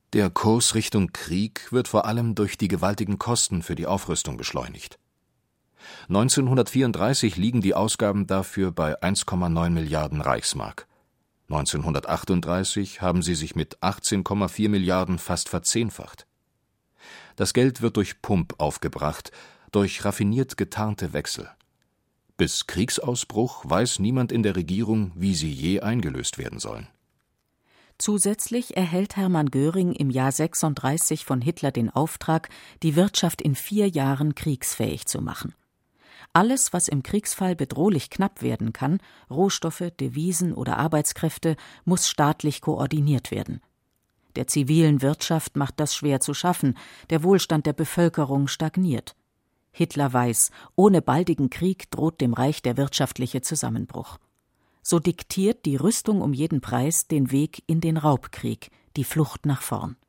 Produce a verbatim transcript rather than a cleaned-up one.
Der Kurs Richtung Krieg wird vor allem durch die gewaltigen Kosten für die Aufrüstung beschleunigt. neunzehnhundertvierunddreißig liegen die Ausgaben dafür bei eins Komma neun Milliarden Reichsmark. neunzehnhundertachtunddreißig haben sie sich mit achtzehn Komma vier Milliarden fast verzehnfacht. Das Geld wird durch Pump aufgebracht, durch raffiniert getarnte Wechsel. Bis Kriegsausbruch weiß niemand in der Regierung, wie sie je eingelöst werden sollen. Zusätzlich erhält Hermann Göring im Jahr sechsunddreißig von Hitler den Auftrag, die Wirtschaft in vier Jahren kriegsfähig zu machen. Alles, was im Kriegsfall bedrohlich knapp werden kann, Rohstoffe, Devisen oder Arbeitskräfte, muss staatlich koordiniert werden. Der zivilen Wirtschaft macht das schwer zu schaffen, der Wohlstand der Bevölkerung stagniert. Hitler weiß, ohne baldigen Krieg droht dem Reich der wirtschaftliche Zusammenbruch. So diktiert die Rüstung um jeden Preis den Weg in den Raubkrieg, die Flucht nach vorn.